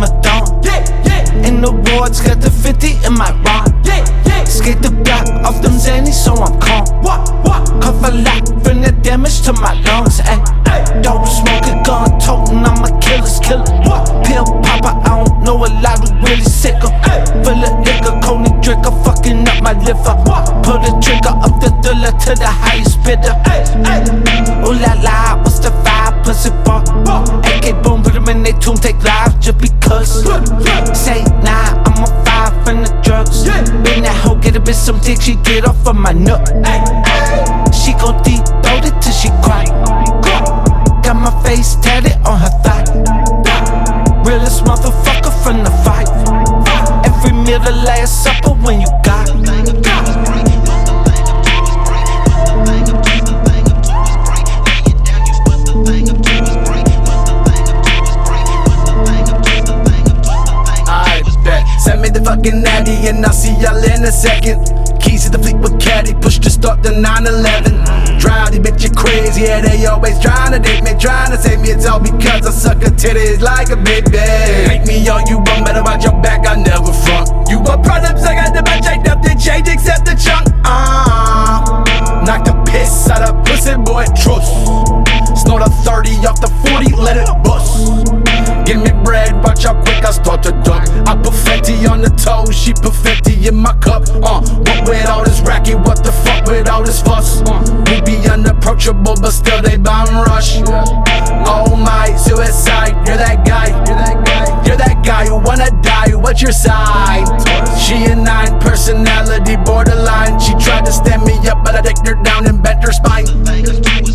a thong. In the wards, got the 50 in my rod. Skate the block off them Zannies, so I'm calm. Cough a lot from the damage to my lungs. Ay. Dope smoking, gun toting, I'm a killer's killer. Pill popper, I don't know a lot who really sick em. Full of liquor, cognac drinker, fucking up my liver. Pull the trigger up the thriller to the highest bidder. Ooh la la, what's the vibe? Pussy fuck. AK boom, put them in they tomb, take lives just because. Say nah, I'm a five from the drugs. Been that hoe, get a bitch some dick, she get off of my nut. She gon' deep throat it till she cry. Got my face tatted on her thigh. Realest motherfucker from the fight. Every meal the last supper when you got. Send me the fucking natty and I'll see y'all in a second. Keys to the Fleetwood caddy, push to start the 911. Drowdy bitch, you crazy, yeah, they always tryna date me, tryna save me. It's all because I suck her titties like a baby. Make me all you want, better watch your back, I never front. You want problems, I got the bunch, ain't nothing change except the chunk. Knock the piss out of pussy boy, trust. Snort a 30 off the 40, let it bust. Give me bread, watch how quick I start to duck. I put Fenty on the toe, she put Fenty in my cup. What with all this racket, what the fuck with all this fuss? We be unapproachable, but still they bomb rush. Oh my, suicide, you're that guy. You're that guy who wanna die, what's your side? She a 9, personality borderline. She tried to stand me up, but I dicked her down and bent her spine.